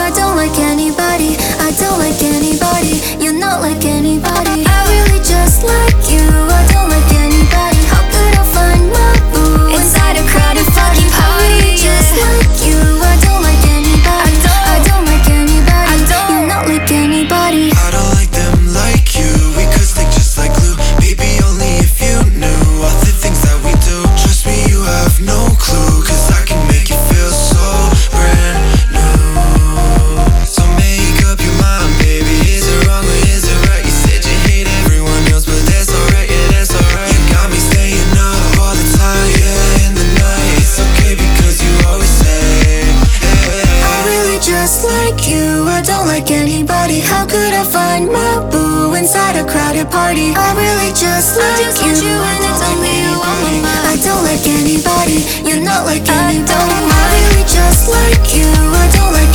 I don't like anybody. I don't like anybody. You're not like anybody. I really just like you. I don't like anybody. How could I find my boo inside a crowded fucking party? I really just like you. I don't like anybody. I don't like anybody. You're not like anybody. I don't like them like you. We could stick just like glue. Baby, only if you knew all the things that we do. Trust me, you have no clue, cause I can make you feel so brand new. So make up your mind, baby. Is it wrong or is it right? You said you hate everyone else, but that's alright, yeah, that's alright. You got me staying up all the time, yeah, in the night. It's okay because you always say, hey. I really just like you. I don't like anybody. How could I find my boo inside a crowded party? I really just like you. I just want you and it's only you on my mind. I don't like anybody. You're not like anybody. I really just like you. I don't like